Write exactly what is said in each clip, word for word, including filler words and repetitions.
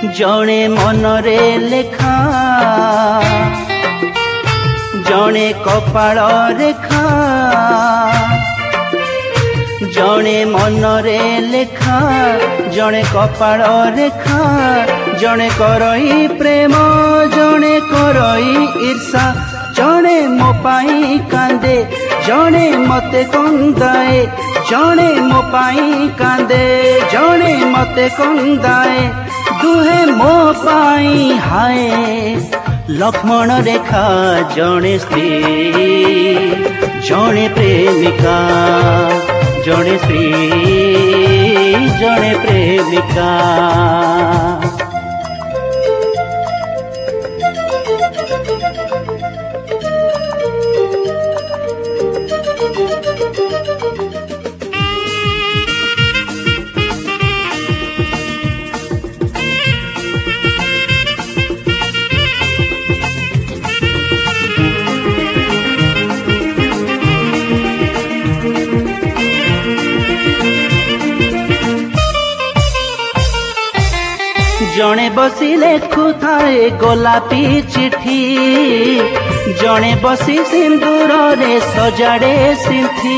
जणे मनरे लेखा जणे कपाळ रेखा जणे मनरे लेखा जणे कपाळ रेखा जणे करई प्रेम जणे करई ईर्षा जणे मो पाई कांदे जणे मते कंदाए जणे मो पाई कांदे जणे मते कंदाए दुहे मो पाई हाय लक्ष्मण रेखा जणे स्त्री जणे प्रेमिका जणे स्त्री जणे प्रेमिका जणे बसी लेखु थाए गोलापी चिठी जणे बसी सिंदूर रे सजाड़े सिंथी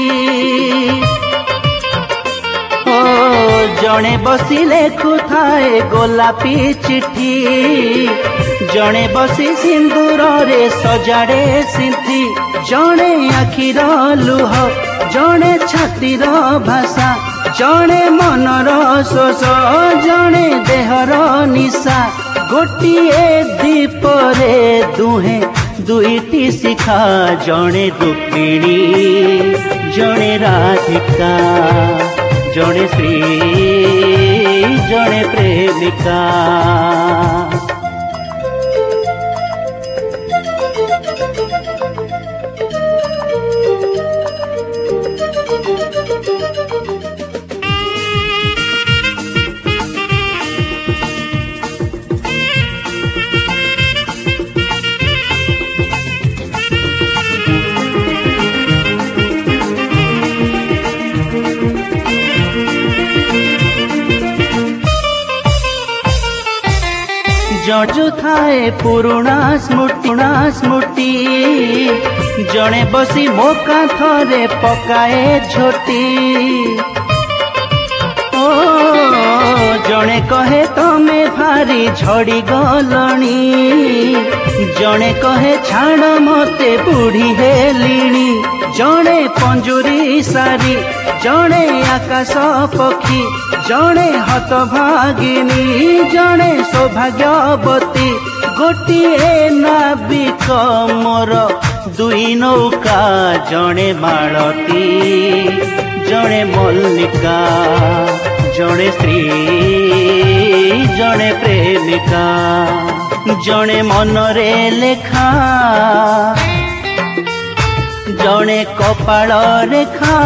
ओ जणे बसी लेखु थाए गोलापी चिठी जणे बसी सिंदूर रे सजाड़े सिंथी जणे आखिर लुह जणे छातीर भाषा जणे मनर शोष जणे देहर निशा गोटिए दीपरे दुहे दुईटी शिखा जणे रुक्मिणी जणे राधिका जणे श्री जणे प्रेमिका जजु थाए पुरुणा स्मृतिणा स्मृति जणे बसी मो कांथरे पकाए झोटी ओ जणे कहे तमे भारी झड़ी गलणी जणे कहे छाड़ मते बुढ़ी हेलिणी जणे पंजुरी सारी जणे आकाश पक्षी जणे हतभागिनी जणे सौभाग्यवती गोटिए नाविक मोर दुई नौका जणे मालती जणे मल्लिका जणे स्त्री जणे प्रेमिका जणे मनरे लेखा जणे कपाळ रेखा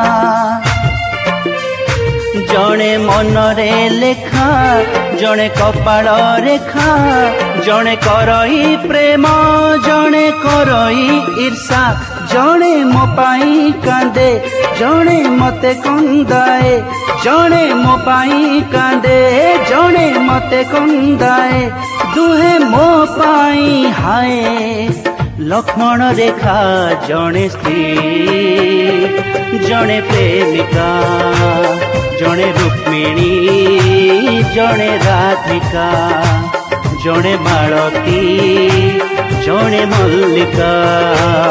जणे मनरे लेखा जणे कपाळ रेखा जणे करई प्रेम जणे करई ईर्षा जणे मो पाई कांदे जणे मते कंदाए जणे मो पाई कांदे जणे मते कंदाए दुहे मो पाई हाय लक्ष्मण रेखा जणे स्त्री जणे प्रेमिका जणे रुक्मिणी जणे राधिका जणे मालती जणे मल्लिका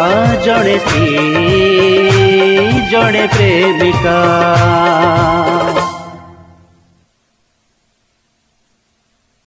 जणे स्त्री जणे प्रेमिका।